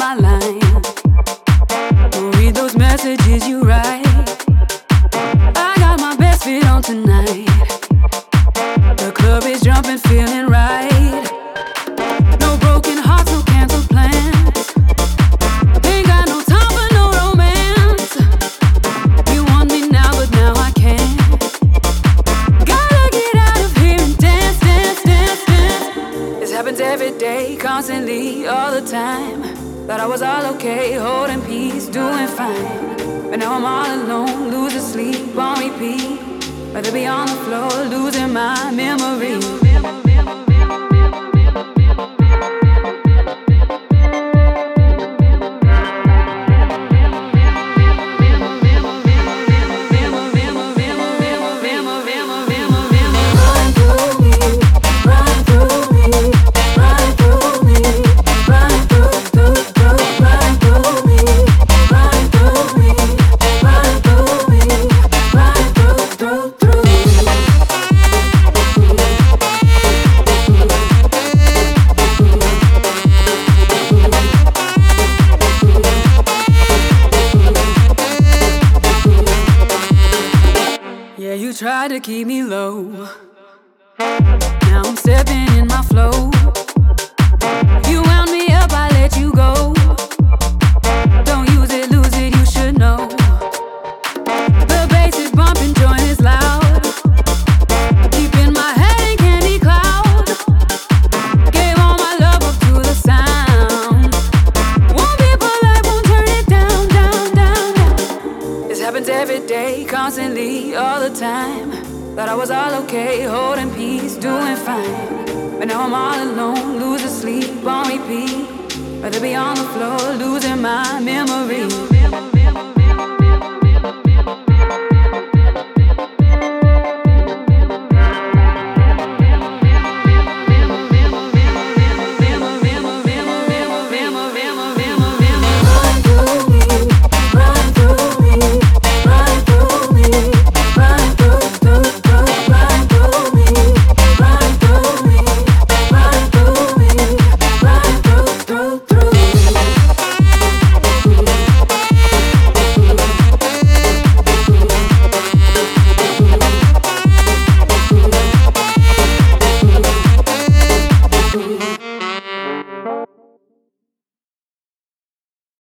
my line. Don't read those messages you write. I got my best fit on tonight. The club is jumping, feeling right. No broken hearts, no canceled plans. Ain't got no time for no romance. You want me now, but now I can't. Gotta get out of here and dance, dance, dance, dance. This happens every day, constantly, all the time. Thought I was all okay, holding peace, doing fine. But now I'm all alone, losing sleep on repeat. Rather be on the floor, losing my memory. You tried to keep me low. Now I'm stepping in my flow. You wound me up, I let you go. Don't use it, lose it, you should know. The bass is bumping, joint is loud. Keeping my head in candy cloud. Gave all my love up to the sound. Won't be polite, won't turn it down, down, down, down. This happens every day, constantly, all the time. Thought I was all okay, holding peace, doing fine. But now I'm all alone, losing sleep on repeat. Rather be on the floor, losing my memory.